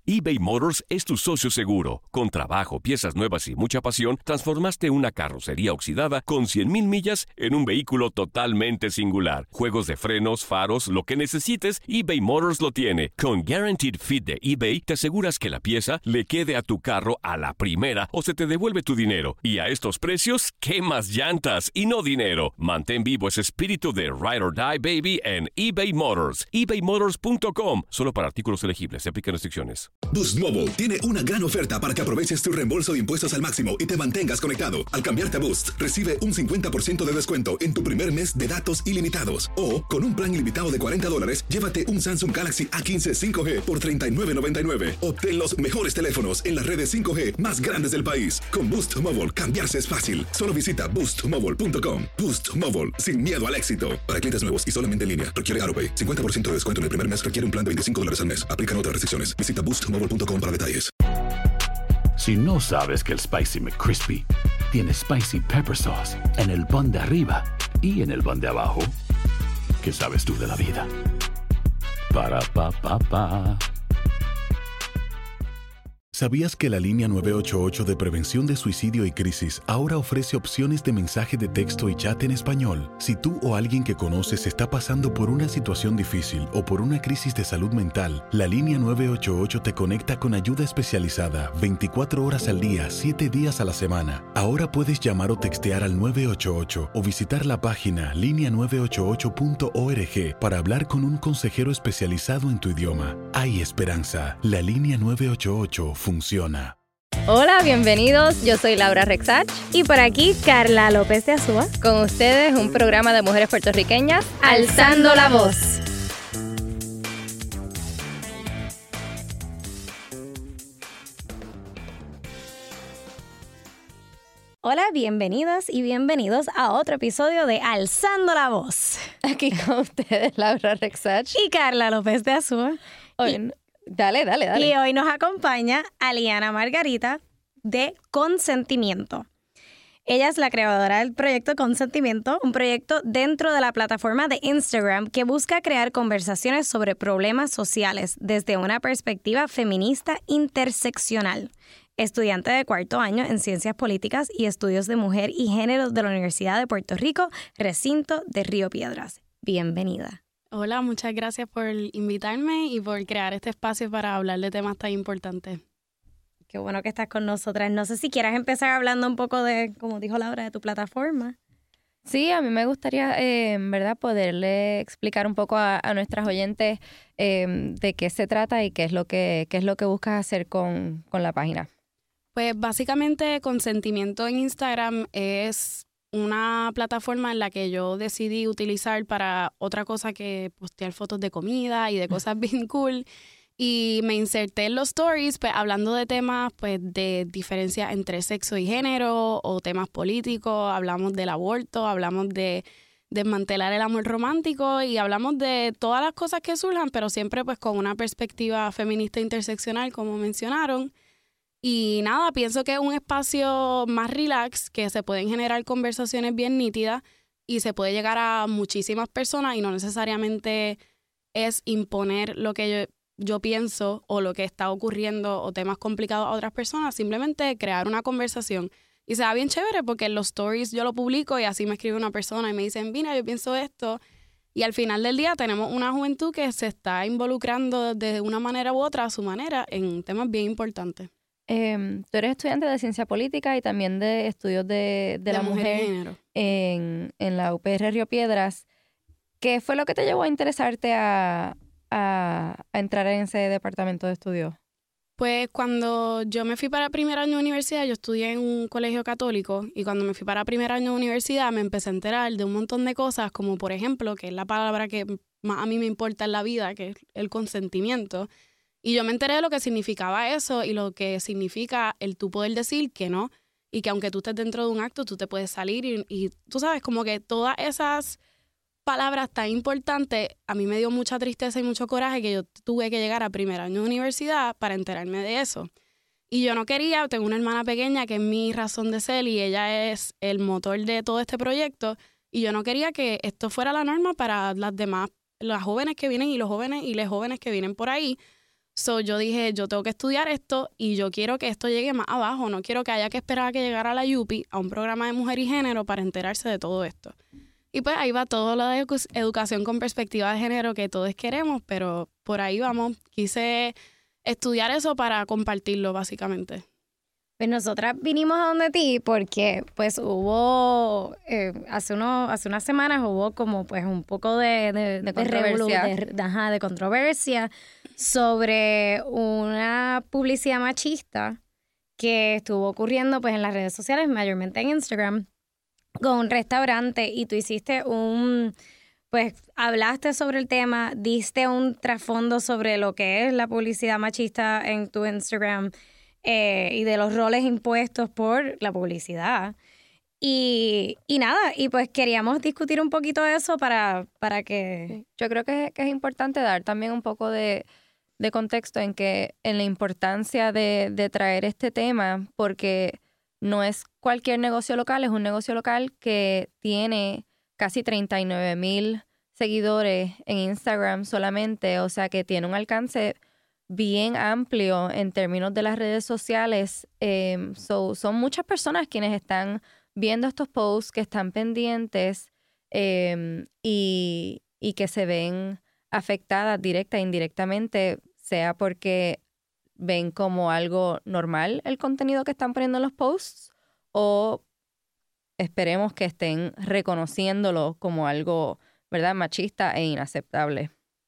eBay Motors es tu socio seguro. Con trabajo, piezas nuevas y mucha pasión, transformaste una carrocería oxidada con 100,000 millas en un vehículo totalmente singular. Juegos de frenos, faros, lo que necesites, eBay Motors lo tiene. Con Guaranteed Fit de eBay, te aseguras que la pieza le quede a tu carro a la primera o se te devuelve tu dinero. Y a estos precios, ¿qué más llantas y no dinero? Mantén vivo ese espíritu de Ride or Die, baby, en eBay Motors. ebaymotors.com. Solo para artículos elegibles. Se aplican restricciones. Boost Mobile tiene una gran oferta para que aproveches tu reembolso de impuestos al máximo y te mantengas conectado. Al cambiarte a Boost, recibe un 50% de descuento en tu primer mes de datos ilimitados. O, con un plan ilimitado de $40, llévate un Samsung Galaxy A15 5G por $39.99. Obtén los mejores teléfonos en las redes 5G más grandes del país. Con Boost Mobile, cambiarse es fácil. Solo visita boostmobile.com. Boost Mobile, sin miedo al éxito. Para clientes nuevos y solamente en línea, requiere AutoPay. 50% de descuento en el primer mes requiere un plan de $25 al mes. Aplican otras restricciones. Visita boostmobile.com para detalles. Si no sabes que el Spicy McCrispy tiene Spicy Pepper Sauce en el pan de arriba y en el pan de abajo, ¿qué sabes tú de la vida? Para, pa, pa, pa. ¿Sabías que la línea 988 de prevención de suicidio y crisis ahora ofrece opciones de mensaje de texto y chat en español? Si tú o alguien que conoces está pasando por una situación difícil o por una crisis de salud mental, la línea 988 te conecta con ayuda especializada 24 horas al día, 7 días a la semana. Ahora puedes llamar o textear al 988 o visitar la página línea988.org para hablar con un consejero especializado en tu idioma. Hay esperanza. La línea 988 funciona. Hola, bienvenidos. Yo soy Laura Rexach. Y por aquí, Carla López de Azúa. Con ustedes, un programa de mujeres puertorriqueñas Alzando la voz. Hola, bienvenidas y bienvenidos a otro episodio de Alzando la voz. Aquí con ustedes, Laura Rexach y Carla López de Azúa. Dale. Y hoy nos acompaña Aliana Margarita de Consentimiento. Ella es la creadora del proyecto Consentimiento, un proyecto dentro de la plataforma de Instagram que busca crear conversaciones sobre problemas sociales desde una perspectiva feminista interseccional. Estudiante de cuarto año en Ciencias Políticas y Estudios de Mujer y Género de la Universidad de Puerto Rico, recinto de Río Piedras. Bienvenida. Hola, muchas gracias por invitarme y por crear este espacio para hablar de temas tan importantes. Qué bueno que estás con nosotras. No sé si quieras empezar hablando un poco de, como dijo Laura, de tu plataforma. Sí, a mí me gustaría, en verdad, poderle explicar un poco a nuestras oyentes de qué se trata y qué es lo que buscas hacer con la página. Pues básicamente Consentimiento en Instagram es una plataforma en la que yo decidí utilizar para otra cosa que postear fotos de comida y de cosas bien cool. Y me inserté en los stories pues, hablando de temas pues, de diferencia entre sexo y género o temas políticos. Hablamos del aborto, hablamos de desmantelar el amor romántico y hablamos de todas las cosas que surjan, pero siempre pues con una perspectiva feminista interseccional, como mencionaron. Y nada, pienso que es un espacio más relax, que se pueden generar conversaciones bien nítidas y se puede llegar a muchísimas personas y no necesariamente es imponer lo que yo pienso o lo que está ocurriendo o temas complicados a otras personas, simplemente crear una conversación. Y se da bien chévere porque en los stories yo lo publico y así me escribe una persona y me dicen, mira, yo pienso esto. Y al final del día tenemos una juventud que se está involucrando de una manera u otra, a su manera, en temas bien importantes. Tú eres estudiante de Ciencia Política y también de Estudios de la Mujer en la UPR Río Piedras. ¿Qué fue lo que te llevó a interesarte a entrar en ese departamento de estudios? Pues cuando yo me fui para primer año de universidad, yo estudié en un colegio católico y cuando me fui para primer año de universidad me empecé a enterar de un montón de cosas, como por ejemplo, que es la palabra que más a mí me importa en la vida, que es el consentimiento. Y yo me enteré de lo que significaba eso y lo que significa el tú poder decir que no y que aunque tú estés dentro de un acto, tú te puedes salir y tú sabes, como que todas esas palabras tan importantes, a mí me dio mucha tristeza y mucho coraje que yo tuve que llegar a primer año de universidad para enterarme de eso. Y yo no quería, tengo una hermana pequeña que es mi razón de ser y ella es el motor de todo este proyecto y yo no quería que esto fuera la norma para las demás, las jóvenes que vienen y los jóvenes y las jóvenes que vienen por ahí, So yo dije, yo tengo que estudiar esto y yo quiero que esto llegue más abajo. No quiero que haya que esperar a que llegara a la UPI, a un programa de mujer y género, para enterarse de todo esto. Y pues ahí va toda la educación con perspectiva de género que todos queremos, pero por ahí vamos. Quise estudiar eso para compartirlo, básicamente. Pues nosotras vinimos a donde ti porque pues hubo, hace unas semanas hubo como pues un poco de controversia. De controversia sobre una publicidad machista que estuvo ocurriendo pues en las redes sociales, mayormente en Instagram, con un restaurante, y tú hiciste pues hablaste sobre el tema, diste un trasfondo sobre lo que es la publicidad machista en tu Instagram, y de los roles impuestos por la publicidad. Y nada, y pues queríamos discutir un poquito eso para que... Yo creo que es importante dar también un poco de contexto en la importancia de traer este tema, porque no es cualquier negocio local, es un negocio local que tiene casi 39,000 seguidores en Instagram solamente, o sea que tiene un alcance bien amplio en términos de las redes sociales. Son muchas personas quienes están viendo estos posts, que están pendientes, y que se ven afectadas directa e indirectamente, sea porque ven como algo normal el contenido que están poniendo en los posts, o esperemos que estén reconociéndolo como algo, ¿verdad?, machista e inaceptable.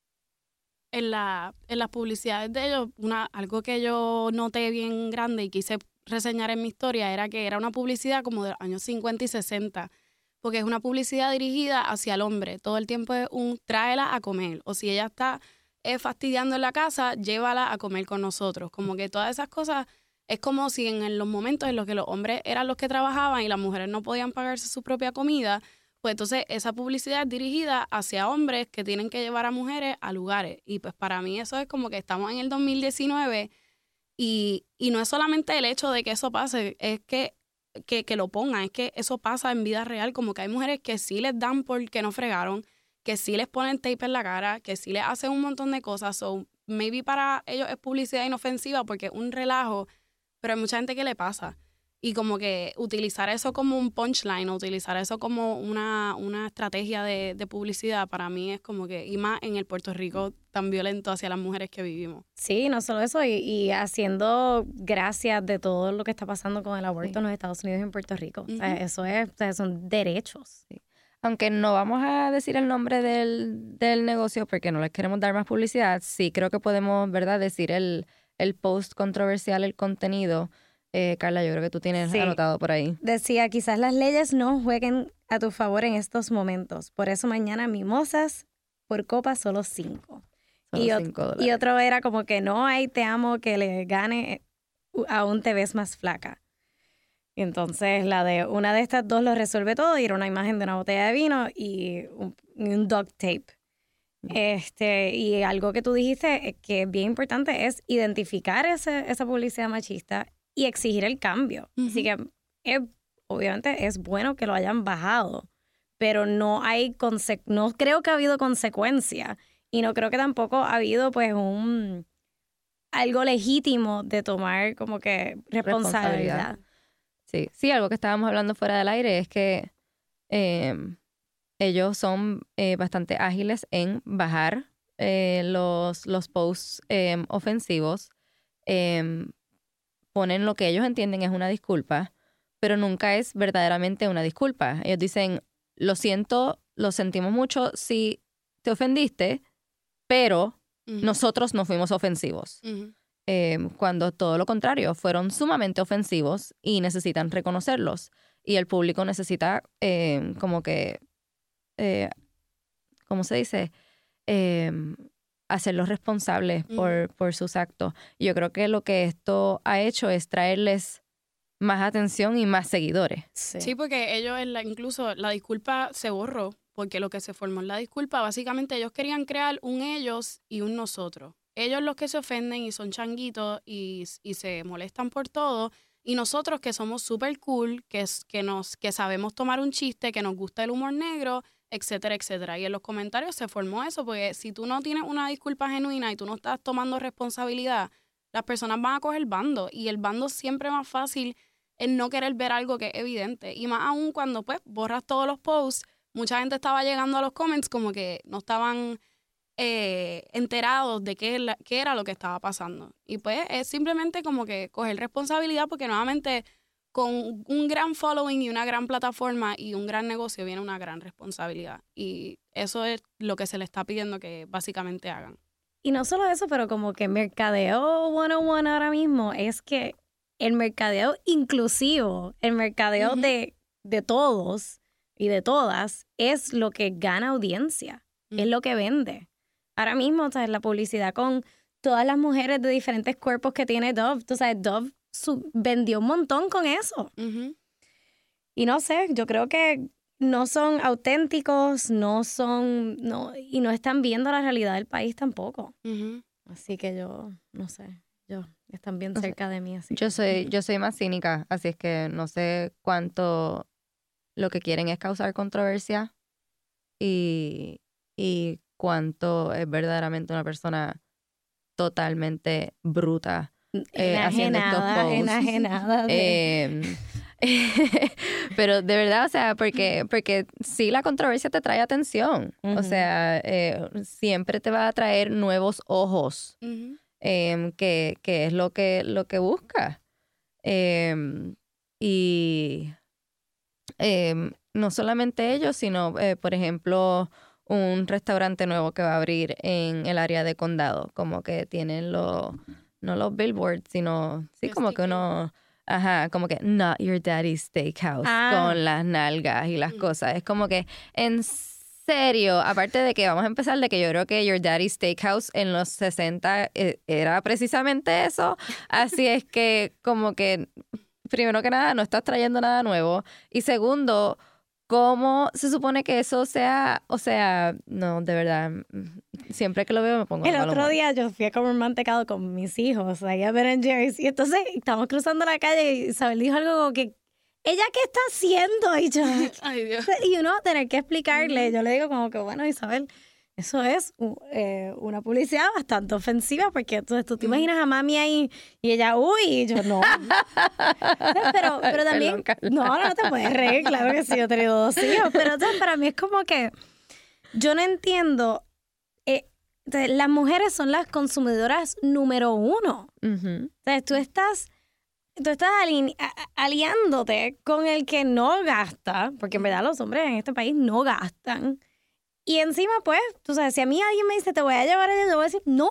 En las publicidades de ellos, algo que yo noté bien grande y quise reseñar en mi historia era que era una publicidad como de los años 50 y 60, porque es una publicidad dirigida hacia el hombre. Todo el tiempo es tráela a comer, o si ella está fastidiando en la casa, llévala a comer con nosotros. Como que todas esas cosas, es como si en los momentos en los que los hombres eran los que trabajaban y las mujeres no podían pagarse su propia comida, pues entonces esa publicidad es dirigida hacia hombres que tienen que llevar a mujeres a lugares. Y pues para mí eso es como que estamos en el 2019 y no es solamente el hecho de que eso pase, es que lo pongan, es que eso pasa en vida real, como que hay mujeres que sí les dan porque no fregaron, que sí les ponen tape en la cara, que sí les hacen un montón de cosas. So, maybe para ellos es publicidad inofensiva porque es un relajo, pero hay mucha gente que le pasa. Y como que utilizar eso como un punchline, o utilizar eso como una estrategia de publicidad, para mí es como que, y más en el Puerto Rico tan violento hacia las mujeres que vivimos. Sí, no solo eso, y haciendo gracias de todo lo que está pasando con el aborto en los Estados Unidos y en Puerto Rico. O sea, eso es, o sea, son derechos. Sí. Aunque no vamos a decir el nombre del negocio porque no les queremos dar más publicidad, sí creo que podemos, ¿verdad?, decir el post controversial, el contenido. Carla, yo creo que tú tienes anotado por ahí. Decía, quizás las leyes no jueguen a tu favor en estos momentos. Por eso mañana mimosas por copa solo 5. Y otro era como que no hay te amo que le gane, aún te ves más flaca. Y entonces una de estas dos lo resuelve todo, y era una imagen de una botella de vino y un duct tape. Y algo que tú dijiste que es bien importante es identificar esa publicidad machista y exigir el cambio. Uh-huh. Así que obviamente es bueno que lo hayan bajado, pero no creo que ha habido consecuencia, y no creo que tampoco ha habido pues algo legítimo de tomar como que responsabilidad. Sí, algo que estábamos hablando fuera del aire es que ellos son bastante ágiles en bajar los posts ofensivos. Ponen lo que ellos entienden es una disculpa, pero nunca es verdaderamente una disculpa. Ellos dicen, lo siento, lo sentimos mucho si te ofendiste, pero nosotros no fuimos ofensivos. Cuando todo lo contrario, fueron sumamente ofensivos y necesitan reconocerlos. Y el público necesita como que, ¿cómo se dice? Hacerlos responsables por sus actos. Yo creo que lo que esto ha hecho es traerles más atención y más seguidores. Sí, porque ellos, incluso la disculpa se borró, porque lo que se formó en la disculpa, básicamente ellos querían crear un ellos y un nosotros. Ellos los que se ofenden y son changuitos y se molestan por todo, y nosotros que somos súper cool, que sabemos tomar un chiste, que nos gusta el humor negro, etcétera, etcétera. Y en los comentarios se formó eso, porque si tú no tienes una disculpa genuina y tú no estás tomando responsabilidad, las personas van a coger bando. Y el bando siempre es más fácil en no querer ver algo que es evidente. Y más aún cuando pues borras todos los posts, mucha gente estaba llegando a los comments como que no estaban enterados de qué era lo que estaba pasando. Y pues es simplemente como que coger responsabilidad, porque nuevamente con un gran following y una gran plataforma y un gran negocio viene una gran responsabilidad. Y eso es lo que se le está pidiendo que básicamente hagan. Y no solo eso, pero como que mercadeo 101 ahora mismo es que el mercadeo inclusivo, el mercadeo de todos y de todas es lo que gana audiencia, es lo que vende. Ahora mismo, o sea, la publicidad con todas las mujeres de diferentes cuerpos que tiene Dove, o sea, Dove vendió un montón con eso. Y no sé, yo creo que no son auténticos, y no están viendo la realidad del país tampoco. Así que yo, no sé, están bien cerca de mí. Así. Yo soy más cínica, así es que no sé cuánto lo que quieren es causar controversia y cuánto es verdaderamente una persona totalmente bruta haciendo estos posts. Enajenada. Pero de verdad, o sea, porque sí, la controversia te trae atención. O sea, siempre te va a traer nuevos ojos, que es lo que busca. Y no solamente ellos, sino, por ejemplo, un restaurante nuevo que va a abrir en el área de Condado, como que tienen no los billboards, sino sí, como que uno, como que Not Your Daddy's Steakhouse, con las nalgas y las cosas. Es como que, en serio, aparte de que vamos a empezar de que yo creo que Your Daddy's Steakhouse en los 60 era precisamente eso, así es que como que, primero que nada, no estás trayendo nada nuevo, y segundo, ¿cómo se supone que eso sea? O sea, no, de verdad, siempre que lo veo me pongo El otro día yo fui a comer mantecado con mis hijos ahí a Ben & Jerry's, y entonces estamos cruzando la calle y Isabel dijo algo como que, ¿ella qué está haciendo? Y yo, ay, Dios. Y uno tener que explicarle, yo le digo como que, bueno, Isabel, eso es una publicidad bastante ofensiva, porque entonces tú te imaginas a mami ahí y ella, uy, y yo no. pero también, no te puedes reír, claro que sí, yo he tenido 2 hijos, pero entonces para mí es como que yo no entiendo, las mujeres son las consumidoras número 1. O sea, tú estás aliándote con el que no gasta, porque en verdad los hombres en este país no gastan. Y encima, pues, tú sabes, si a mí alguien me dice, te voy a llevar allá, yo voy a decir, no.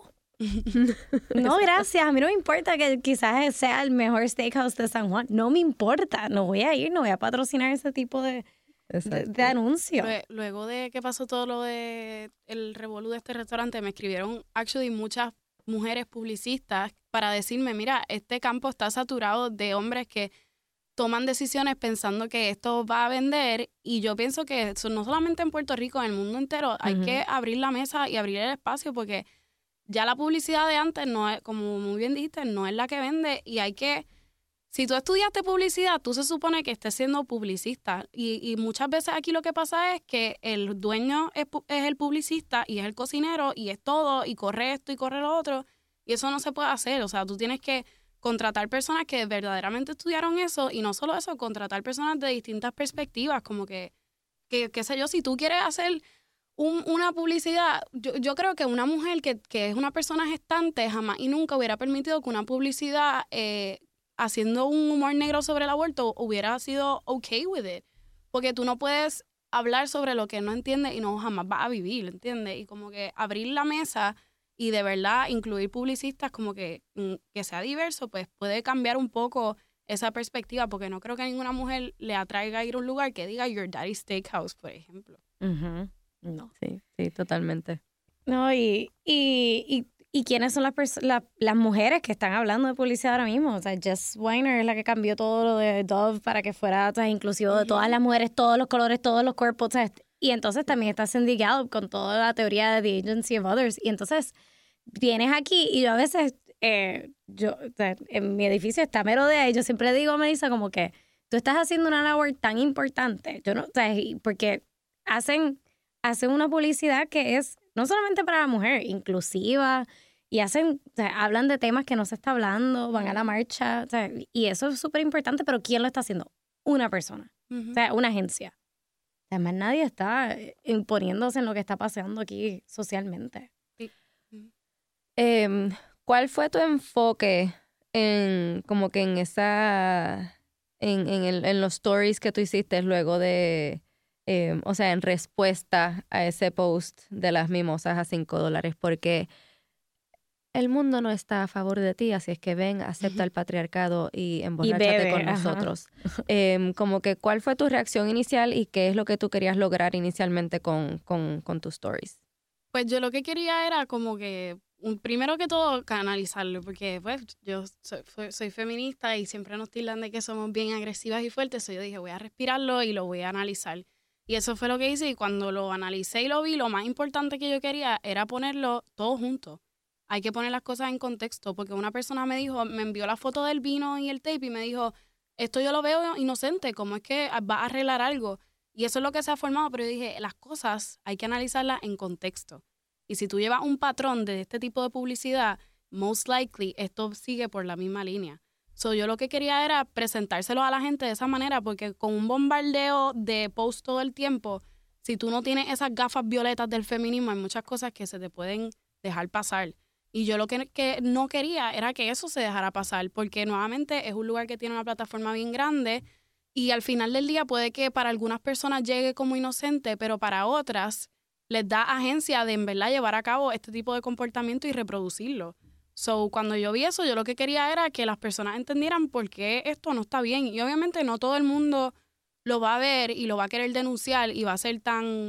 No, gracias. A mí no me importa que quizás sea el mejor steakhouse de San Juan. No me importa. No voy a ir, no voy a patrocinar ese tipo de anuncio. Luego de que pasó todo lo de el revolú de este restaurante, me escribieron, muchas mujeres publicistas para decirme, mira, este campo está saturado de hombres que toman decisiones pensando que esto va a vender, y yo pienso que eso, no solamente en Puerto Rico, en el mundo entero, hay que abrir la mesa y abrir el espacio, porque ya la publicidad de antes, no es, como muy bien dijiste, no es la que vende, y hay que, si tú estudiaste publicidad, tú se supone que estés siendo publicista, y muchas veces aquí lo que pasa es que el dueño es el publicista y es el cocinero y es todo, y corre esto y corre lo otro, y eso no se puede hacer. O sea, tú tienes que contratar personas que verdaderamente estudiaron eso, y no solo eso, contratar personas de distintas perspectivas, como que qué sé yo, si tú quieres hacer una publicidad, yo creo que una mujer que es una persona gestante jamás y nunca hubiera permitido que una publicidad haciendo un humor negro sobre el aborto hubiera sido okay with it, porque tú no puedes hablar sobre lo que no entiendes y no jamás vas a vivir, ¿entiendes? Y como que abrir la mesa y de verdad incluir publicistas como que sea diverso, pues puede cambiar un poco esa perspectiva, porque no creo que a ninguna mujer le atraiga ir a un lugar que diga Your Daddy's Steakhouse, por ejemplo. No. Sí, totalmente. No, y quiénes son las mujeres que están hablando de publicidad ahora mismo. O sea, Jess Weiner es la que cambió todo lo de Dove para que fuera, o sea, inclusivo de todas las mujeres, todos los colores, todos los cuerpos, o sea, y entonces también está Cindy Gallup con toda la teoría de The Agency of Others. Y entonces vienes aquí y yo a veces, o sea, en mi edificio está merodea y yo siempre digo a Melissa como que tú estás haciendo una labor tan importante. Yo no, o sea, porque hacen hacen una publicidad que es no solamente para la mujer, inclusiva, y hablan de temas que no se está hablando, van a la marcha, o sea, y eso es súper importante, pero ¿quién lo está haciendo? Una persona, o sea, una agencia. Además, nadie está imponiéndose en lo que está pasando aquí socialmente. Sí. ¿Cuál fue tu enfoque en como que en esa en los stories que tú hiciste luego de o sea, en respuesta a ese post de las mimosas a $5? Porque el mundo no está a favor de ti, así es que ven, acepta el patriarcado y emborráchate con nosotros. Como que, ¿cuál fue tu reacción inicial y qué es lo que tú querías lograr inicialmente con tus stories? Pues yo lo que quería era como que, primero que todo, canalizarlo, porque pues yo soy feminista y siempre nos tildan de que somos bien agresivas y fuertes, yo dije, voy a respirarlo y lo voy a analizar. Y eso fue lo que hice, y cuando lo analicé y lo vi, lo más importante que yo quería era ponerlo todo junto. Hay que poner las cosas en contexto, porque una persona me envió la foto del vino y el tape y me dijo, esto yo lo veo inocente, ¿cómo es que va a arreglar algo? Y eso es lo que se ha formado, pero yo dije, las cosas hay que analizarlas en contexto. Y si tú llevas un patrón de este tipo de publicidad, most likely esto sigue por la misma línea. So, yo lo que quería era presentárselo a la gente de esa manera, porque con un bombardeo de posts todo el tiempo, si tú no tienes esas gafas violetas del feminismo, hay muchas cosas que se te pueden dejar pasar. Y yo lo que no quería era que eso se dejara pasar, porque nuevamente es un lugar que tiene una plataforma bien grande y al final del día puede que para algunas personas llegue como inocente, pero para otras les da agencia de en verdad llevar a cabo este tipo de comportamiento y reproducirlo. So, cuando yo vi eso, yo lo que quería era que las personas entendieran por qué esto no está bien. Y obviamente no todo el mundo lo va a ver y lo va a querer denunciar y va a ser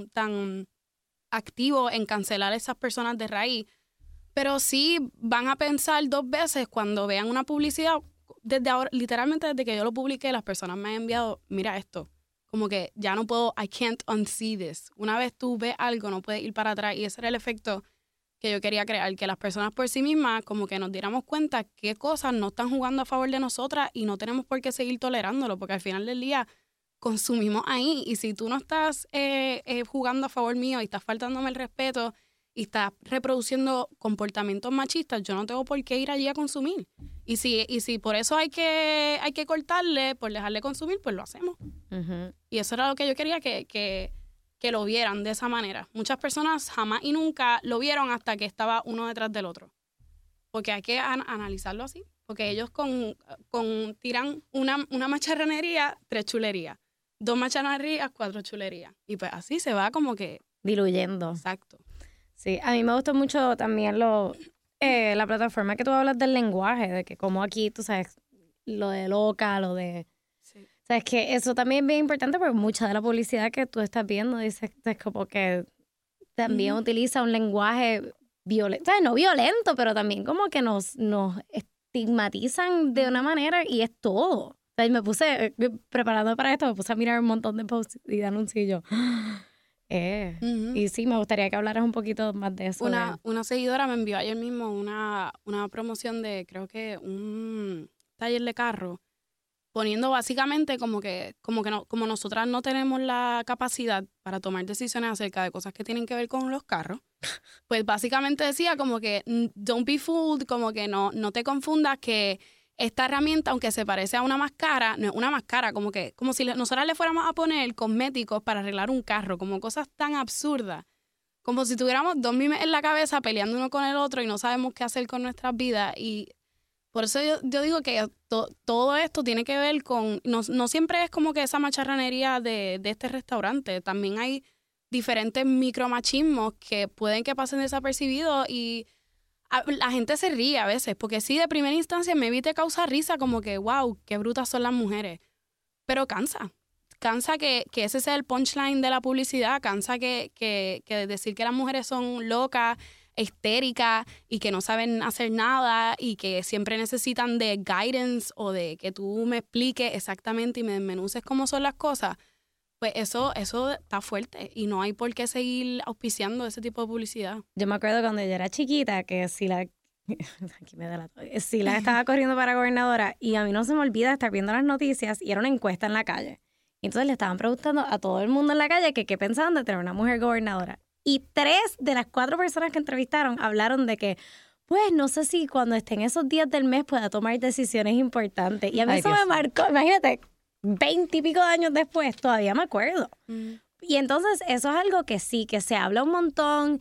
tan activo en cancelar a esas personas de raíz. Pero sí van a pensar 2 veces cuando vean una publicidad. Desde ahora, literalmente desde que yo lo publiqué, las personas me han enviado, mira esto, como que ya no puedo, I can't unsee this. Una vez tú ves algo, no puedes ir para atrás. Y ese era el efecto que yo quería crear, que las personas por sí mismas como que nos diéramos cuenta qué cosas no están jugando a favor de nosotras y no tenemos por qué seguir tolerándolo, porque al final del día consumimos ahí. Y si tú no estás jugando a favor mío y estás faltándome el respeto y estás reproduciendo comportamientos machistas, yo no tengo por qué ir allí a consumir. Y si por eso hay que cortarle, por dejarle consumir, pues lo hacemos. Uh-huh. Y eso era lo que yo quería que lo vieran de esa manera. Muchas personas jamás y nunca lo vieron hasta que estaba uno detrás del otro. Porque hay que analizarlo así. Porque ellos tiran una macharranería, 3 chulerías. 2 macharranerías, 4 chulerías. Y pues así se va como que diluyendo. Exacto. Sí, a mí me gustó mucho también la plataforma que tú hablas del lenguaje, de que como aquí, tú sabes, lo de loca, lo de... Sí. O sea, es que eso también es bien importante porque mucha de la publicidad que tú estás viendo dice, es como que también utiliza un lenguaje violento, o sea, no violento, pero también como que nos estigmatizan de una manera y es todo. O sea, me puse, preparando para esto, me puse a mirar un montón de posts y de anuncios y yo... Y sí, me gustaría que hablaras un poquito más de eso. Una seguidora me envió ayer mismo una promoción de, creo que un taller de carro, poniendo básicamente como nosotras no tenemos la capacidad para tomar decisiones acerca de cosas que tienen que ver con los carros, pues básicamente decía como que don't be fooled, como que no te confundas que esta herramienta, aunque se parece a una máscara, no es una máscara, como si nosotras le fuéramos a poner cosméticos para arreglar un carro, como cosas tan absurdas, como si tuviéramos 2 mimes en la cabeza peleando uno con el otro y no sabemos qué hacer con nuestras vidas. Y por eso yo digo que todo esto tiene que ver con, no siempre es como que esa macharranería de este restaurante, también hay diferentes micromachismos que pueden que pasen desapercibidos y la gente se ríe a veces, porque sí, de primera instancia me te causa risa, como que, wow, qué brutas son las mujeres. Pero cansa que ese sea el punchline de la publicidad, cansa que decir que las mujeres son locas, histéricas y que no saben hacer nada y que siempre necesitan de guidance o de que tú me expliques exactamente y me desmenuces cómo son las cosas. Pues eso está fuerte y no hay por qué seguir auspiciando ese tipo de publicidad. Yo me acuerdo cuando yo era chiquita que Sila estaba corriendo para gobernadora y a mí no se me olvida estar viendo las noticias y era una encuesta en la calle. Entonces le estaban preguntando a todo el mundo en la calle que qué pensaban de tener una mujer gobernadora. Y 3 de las 4 personas que entrevistaron hablaron de que, pues, no sé si cuando estén esos días del mes pueda tomar decisiones importantes. Y a mí eso me marcó, imagínate, 20 y pico de años después, todavía me acuerdo. Y entonces eso es algo que sí, que se habla un montón.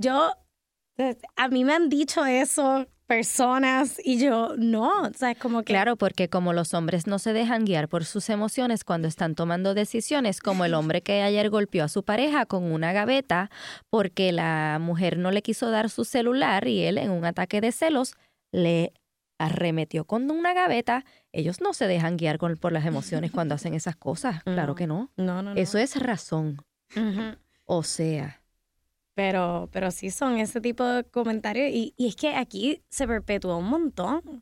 A mí me han dicho eso personas y yo no, o sea, es como que... Claro, porque como los hombres no se dejan guiar por sus emociones cuando están tomando decisiones, como el hombre que ayer golpeó a su pareja con una gaveta porque la mujer no le quiso dar su celular y él en un ataque de celos le arremetió con una gaveta. Ellos no se dejan guiar por las emociones cuando hacen esas cosas, claro que no. No. Eso es razón. O sea... Pero sí son ese tipo de comentarios y es que aquí se perpetúa un montón.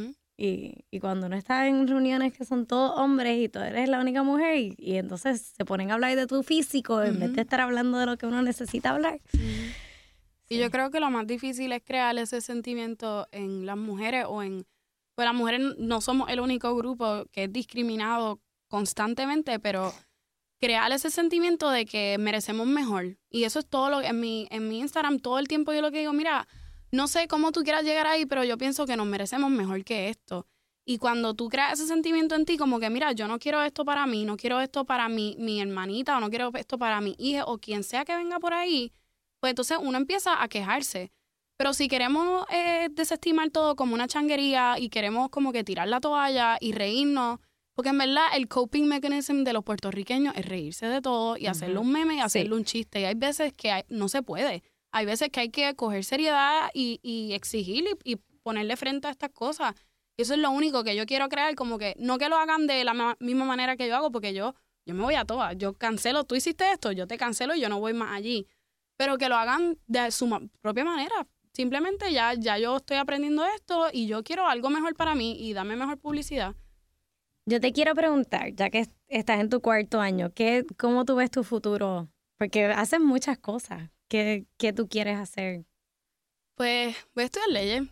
Y cuando uno está en reuniones que son todos hombres y tú eres la única mujer y entonces se ponen a hablar de tu físico en vez de estar hablando de lo que uno necesita hablar. Sí. Y yo creo que lo más difícil es crear ese sentimiento en las mujeres pues las mujeres no somos el único grupo que es discriminado constantemente, pero... crear ese sentimiento de que merecemos mejor. Y eso es todo lo que en mi Instagram todo el tiempo yo lo que digo, mira, no sé cómo tú quieras llegar ahí, pero yo pienso que nos merecemos mejor que esto. Y cuando tú creas ese sentimiento en ti, como que mira, yo no quiero esto para mí, no quiero esto para mi hermanita, o no quiero esto para mi hija, o quien sea que venga por ahí, pues entonces uno empieza a quejarse. Pero si queremos desestimar todo como una changuería y queremos como que tirar la toalla y reírnos, porque en verdad el coping mechanism de los puertorriqueños es reírse de todo y hacerle un meme y hacerle un chiste. Y hay veces que no se puede. Hay veces que hay que coger seriedad y exigir y ponerle frente a estas cosas. Y eso es lo único que yo quiero crear, como que no que lo hagan de la misma manera que yo hago, porque yo me voy a todas. Yo cancelo, tú hiciste esto, yo te cancelo y yo no voy más allí. Pero que lo hagan de su propia manera. Simplemente ya yo estoy aprendiendo esto y yo quiero algo mejor para mí y darme mejor publicidad. Yo te quiero preguntar, ya que estás en tu 4º año, ¿cómo tú ves tu futuro? Porque haces muchas cosas. ¿Qué tú quieres hacer? Pues voy a estudiar leyes,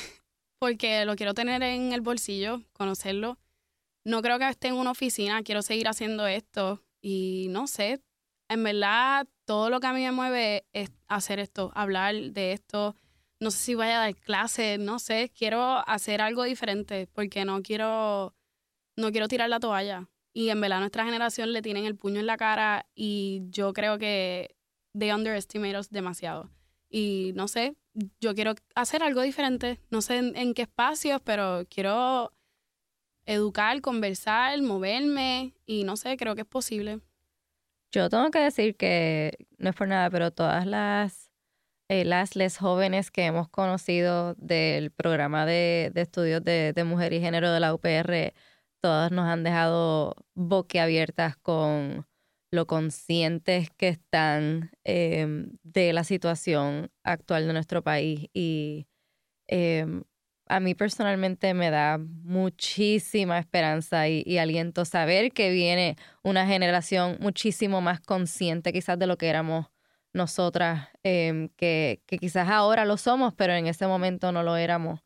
porque lo quiero tener en el bolsillo, conocerlo. No creo que esté en una oficina, quiero seguir haciendo esto. Y no sé, en verdad, todo lo que a mí me mueve es hacer esto, hablar de esto. No sé si vaya a dar clases, no sé, quiero hacer algo diferente, porque no quiero tirar la toalla. Y en verdad nuestra generación le tienen el puño en la cara y yo creo que they underestimate us demasiado. Y no sé, yo quiero hacer algo diferente. No sé en qué espacios, pero quiero educar, conversar, moverme y no sé, creo que es posible. Yo tengo que decir que no es por nada, pero todas las les jóvenes que hemos conocido del programa de estudios de mujer y género de la UPR, todas nos han dejado boquiabiertas con lo conscientes que están de la situación actual de nuestro país. Y a mí personalmente me da muchísima esperanza y aliento saber que viene una generación muchísimo más consciente quizás de lo que éramos nosotras, que quizás ahora lo somos, pero en ese momento no lo éramos.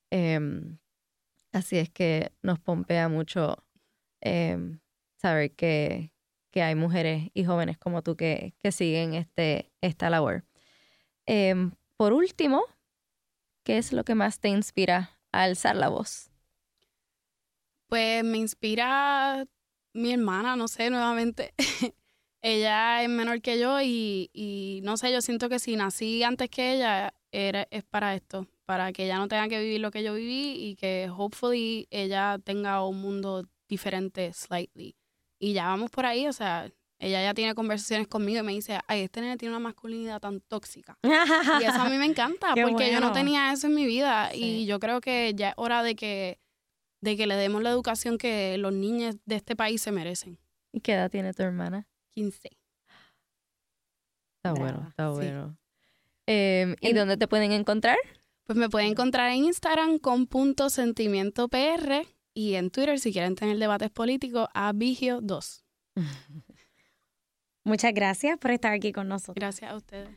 Así es que nos pompea mucho saber que hay mujeres y jóvenes como tú que siguen esta labor. Por último, ¿qué es lo que más te inspira a alzar la voz? Pues me inspira mi hermana, no sé, nuevamente. Ella es menor que yo y no sé, yo siento que si nací antes que ella es para esto, para que ella no tenga que vivir lo que yo viví y que hopefully ella tenga un mundo diferente slightly. Y ya vamos por ahí, o sea, ella ya tiene conversaciones conmigo y me dice, ay, este nene tiene una masculinidad tan tóxica. Y eso a mí me encanta, porque bueno, yo no tenía eso en mi vida. Sí. Y yo creo que ya es hora de que le demos la educación que los niños de este país se merecen. ¿Y qué edad tiene tu hermana? 15. Está bueno, está bueno. ¿Y dónde te pueden encontrar? Pues me pueden encontrar en Instagram con .sentimientopr y en Twitter, si quieren tener debates políticos, a Vigio2. Muchas gracias por estar aquí con nosotros. Gracias a ustedes.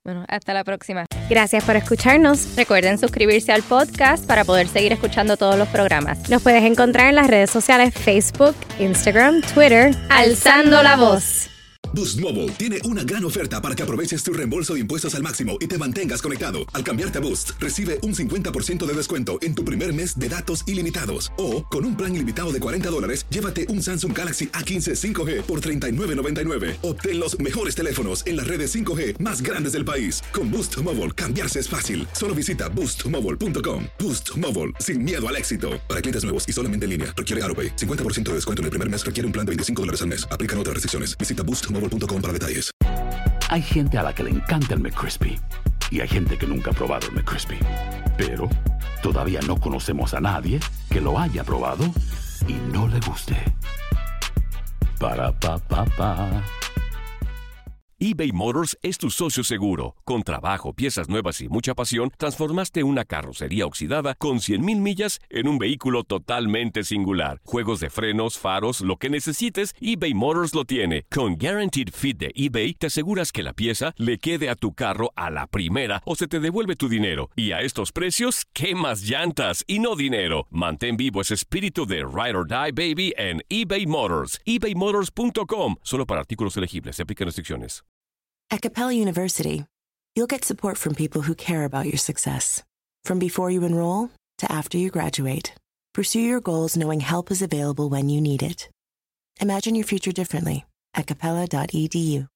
Bueno, hasta la próxima. Gracias por escucharnos. Recuerden suscribirse al podcast para poder seguir escuchando todos los programas. Nos puedes encontrar en las redes sociales Facebook, Instagram, Twitter, Alzando la Voz. Boost Mobile tiene una gran oferta para que aproveches tu reembolso de impuestos al máximo y te mantengas conectado. Al cambiarte a Boost, recibe un 50% de descuento en tu primer mes de datos ilimitados. O, con un plan ilimitado de $40, llévate un Samsung Galaxy A15 5G por $39.99. Obtén los mejores teléfonos en las redes 5G más grandes del país. Con Boost Mobile, cambiarse es fácil. Solo visita boostmobile.com. Boost Mobile, sin miedo al éxito. Para clientes nuevos y solamente en línea, requiere AutoPay. 50% de descuento en el primer mes requiere un plan de $25 al mes. Aplican otras restricciones. Visita boostmobile.com para detalles. Hay gente a la que le encanta el McCrispy y hay gente que nunca ha probado el McCrispy. Pero todavía no conocemos a nadie que lo haya probado y no le guste. Para pa pa pa. eBay Motors es tu socio seguro. Con trabajo, piezas nuevas y mucha pasión, transformaste una carrocería oxidada con 100,000 millas en un vehículo totalmente singular. Juegos de frenos, faros, lo que necesites, eBay Motors lo tiene. Con Guaranteed Fit de eBay, te aseguras que la pieza le quede a tu carro a la primera o se te devuelve tu dinero. Y a estos precios, ¿qué más llantas y no dinero? Mantén vivo ese espíritu de Ride or Die, baby, en eBay Motors. ebaymotors.com. Solo para artículos elegibles. Se aplican restricciones. At Capella University, you'll get support from people who care about your success. From before you enroll to after you graduate, pursue your goals knowing help is available when you need it. Imagine your future differently at capella.edu.